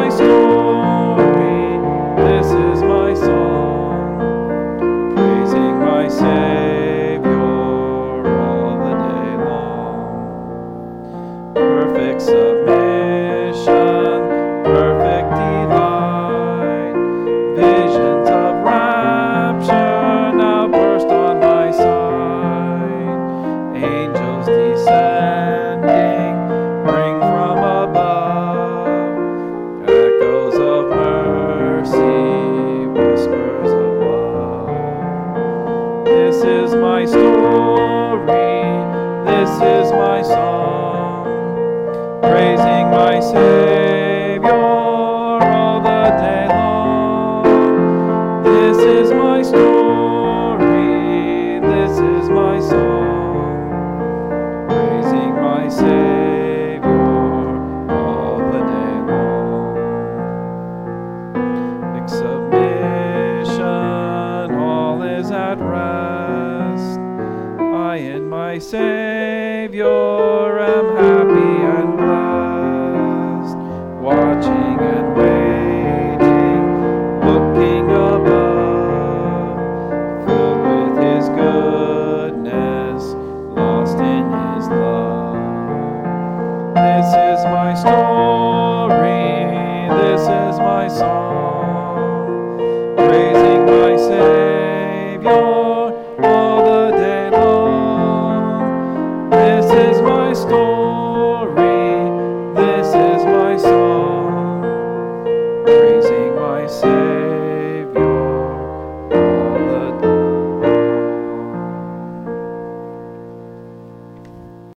my story, this is my song, praising my Savior all the day long. Perfect submission, perfect delight, visions of rapture now burst on my sight. Angels descending bring from above echoes of mercy, whispers of love. This is my story, this is my song, praising my Savior all the day long. This is my story, this is my song, praising my Savior all the day long. Big submission, all is at rest. I in my Savior am happy and blessed, watching and waiting, looking above, filled with His goodness, lost in His love. This is my story, this is my song,